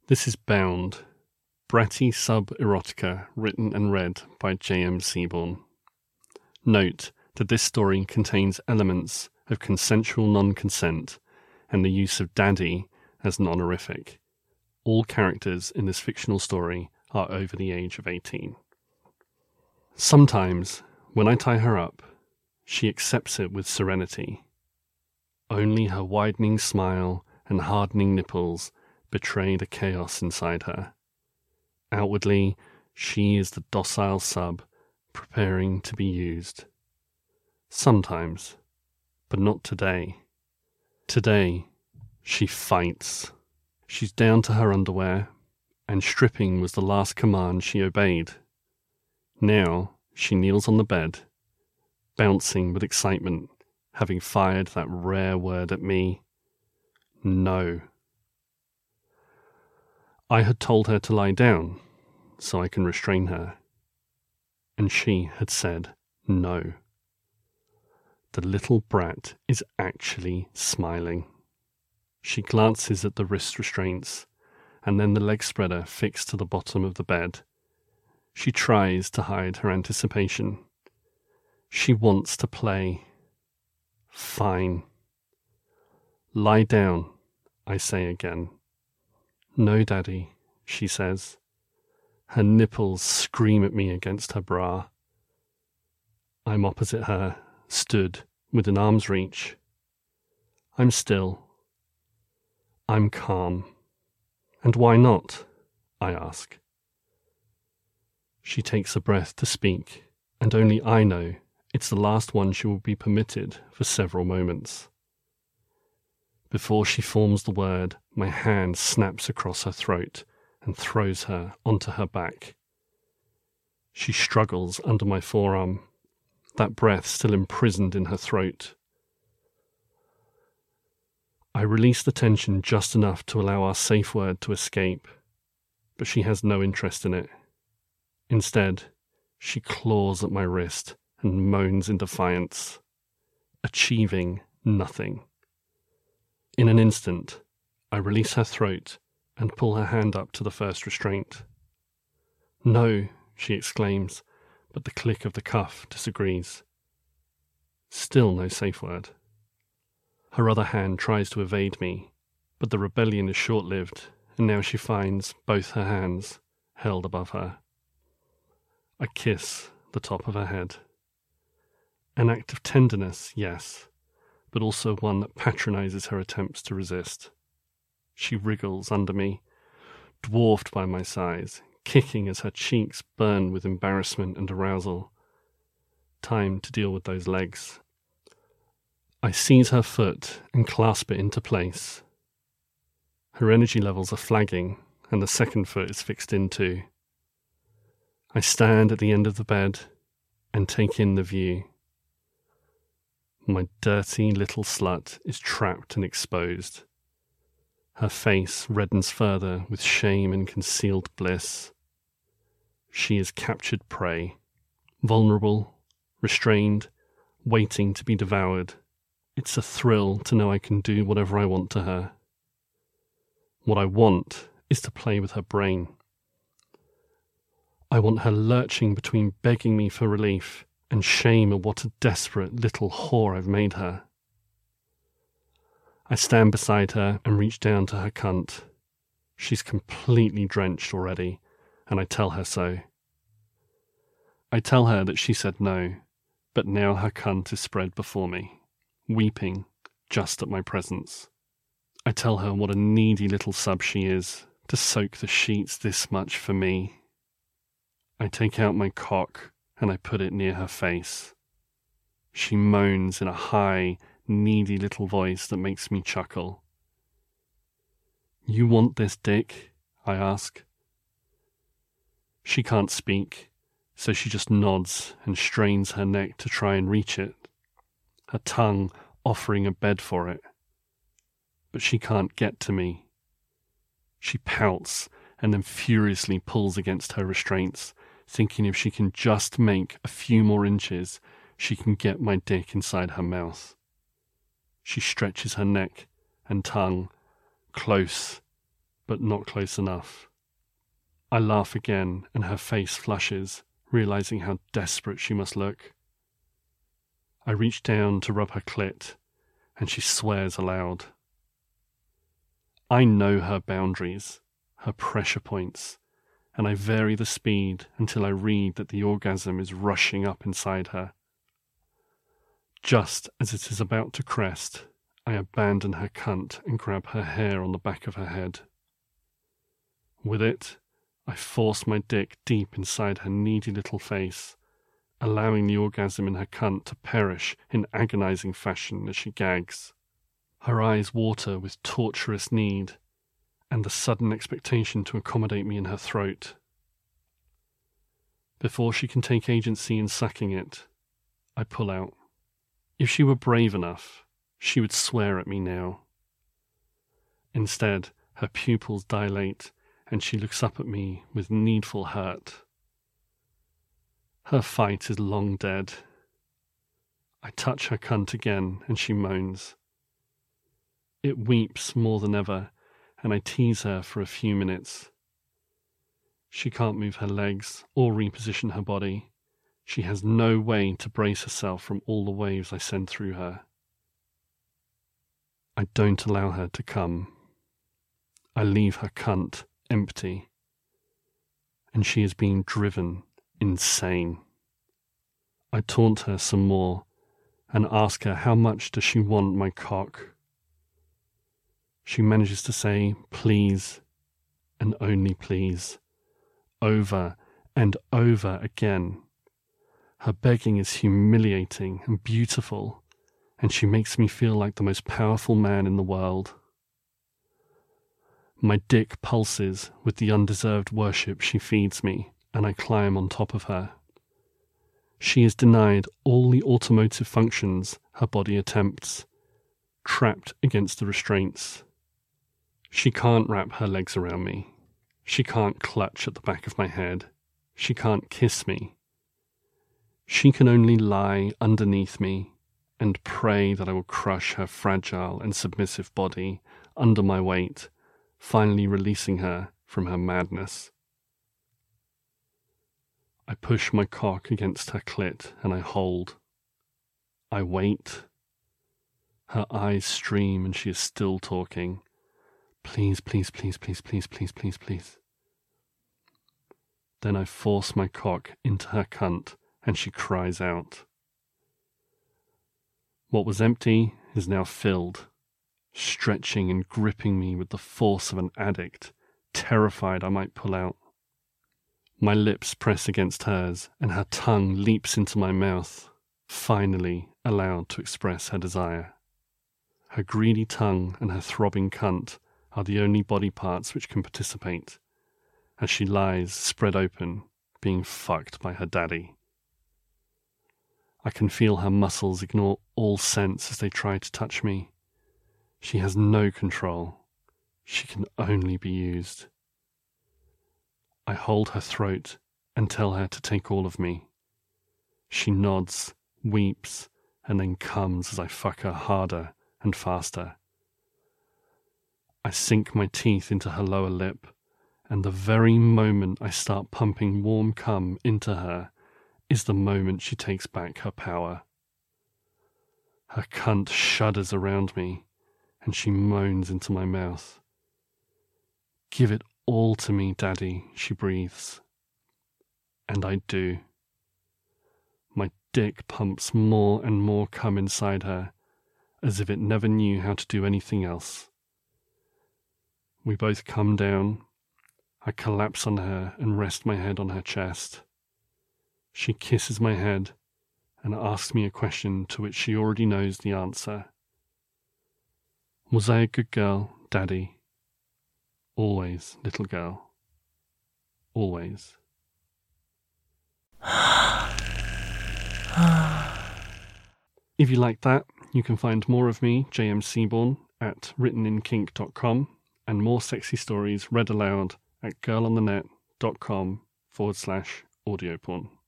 This is Bound, bratty sub-erotica written and read by J.M. Seaborn. Note that this story contains elements of consensual non-consent and the use of daddy as an honorific. All characters in this fictional story are over the age of 18. Sometimes, when I tie her up, she accepts it with serenity. Only her widening smile and hardening nipples betray the chaos inside her. Outwardly, she is the docile sub preparing to be used. Sometimes, but not today. Today, she fights. She's down to her underwear, and stripping was the last command she obeyed. Now, she kneels on the bed, bouncing with excitement, having fired that rare word at me. No. I had told her to lie down, so I can restrain her. And she had said no. The little brat is actually smiling. She glances at the wrist restraints, and then the leg spreader fixed to the bottom of the bed. She tries to hide her anticipation. She wants to play. Fine. Lie down, I say again. No, Daddy, she says. Her nipples scream at me against her bra. I'm opposite her, stood within arm's reach. I'm still. I'm calm. And why not? I ask. She takes a breath to speak, and only I know it's the last one she will be permitted for several moments. Before she forms the word, my hand snaps across her throat and throws her onto her back. She struggles under my forearm, that breath still imprisoned in her throat. I release the tension just enough to allow our safe word to escape, but she has no interest in it. Instead, she claws at my wrist and moans in defiance, achieving nothing. In an instant, I release her throat and pull her hand up to the first restraint. No, she exclaims, but the click of the cuff disagrees. Still no safe word. Her other hand tries to evade me, but the rebellion is short-lived, and now she finds both her hands held above her. I kiss the top of her head. An act of tenderness, yes, but also one that patronizes her attempts to resist. She wriggles under me, dwarfed by my size, kicking as her cheeks burn with embarrassment and arousal. Time to deal with those legs. I seize her foot and clasp it into place. Her energy levels are flagging, and the second foot is fixed in too. I stand at the end of the bed and take in the view. My dirty little slut is trapped and exposed. Her face reddens further with shame and concealed bliss. She is captured prey, vulnerable, restrained, waiting to be devoured. It's a thrill to know I can do whatever I want to her. What I want is to play with her brain. I want her lurching between begging me for relief and shame at what a desperate little whore I've made her. I stand beside her and reach down to her cunt. She's completely drenched already, and I tell her so. I tell her that she said no, but now her cunt is spread before me, weeping just at my presence. I tell her what a needy little sub she is, to soak the sheets this much for me. I take out my cock and I put it near her face. She moans in a high, needy little voice that makes me chuckle. You want this dick? I ask. She can't speak, so she just nods and strains her neck to try and reach it, her tongue offering a bed for it. But she can't get to me. She pouts and then furiously pulls against her restraints, thinking if she can just make a few more inches, she can get my dick inside her mouth. She stretches her neck and tongue close but not close enough. I laugh again, and her face flushes, realizing how desperate she must look. I reach down to rub her clit, and she swears aloud. I know her boundaries, her pressure points, and I vary the speed until I read that the orgasm is rushing up inside her. Just as it is about to crest, I abandon her cunt and grab her hair on the back of her head. With it, I force my dick deep inside her needy little face, allowing the orgasm in her cunt to perish in agonizing fashion as she gags. Her eyes water with torturous need, and the sudden expectation to accommodate me in her throat. Before she can take agency in sucking it, I pull out. If she were brave enough, she would swear at me now. Instead, her pupils dilate, and she looks up at me with needful hurt. Her fight is long dead. I touch her cunt again, and she moans. It weeps more than ever, and I tease her for a few minutes. She can't move her legs or reposition her body. She has no way to brace herself from all the waves I send through her. I don't allow her to come. I leave her cunt empty, and she is being driven insane. I taunt her some more and ask her how much does she want my cock. She manages to say please and only please, over and over again. Her begging is humiliating and beautiful, and she makes me feel like the most powerful man in the world. My dick pulses with the undeserved worship she feeds me, and I climb on top of her. She is denied all the automotive functions her body attempts, trapped against the restraints. She can't wrap her legs around me. She can't clutch at the back of my head. She can't kiss me. She can only lie underneath me and pray that I will crush her fragile and submissive body under my weight, finally releasing her from her madness. I push my cock against her clit and I hold. I wait. Her eyes stream and she is still talking. Please, please, please, please, please, please, please, please. Then I force my cock into her cunt and she cries out. What was empty is now filled, stretching and gripping me with the force of an addict, terrified I might pull out. My lips press against hers, and her tongue leaps into my mouth, finally allowed to express her desire. Her greedy tongue and her throbbing cunt are the only body parts which can participate, as she lies spread open, being fucked by her daddy. I can feel her muscles ignore all sense as they try to touch me. She has no control. She can only be used. I hold her throat and tell her to take all of me. She nods, weeps, and then comes as I fuck her harder and faster. I sink my teeth into her lower lip, and the very moment I start pumping warm cum into her is the moment she takes back her power. Her cunt shudders around me, and she moans into my mouth. Give it all to me, Daddy, she breathes. And I do. My dick pumps more and more cum inside her, as if it never knew how to do anything else. We both come down. I collapse on her and rest my head on her chest. She kisses my head and asks me a question to which she already knows the answer. Was I a good girl, Daddy? Always, little girl. Always. If you like that, you can find more of me, JM Seaborn, at writteninkink.com and more sexy stories read aloud at girlonthenet.com/audioporn.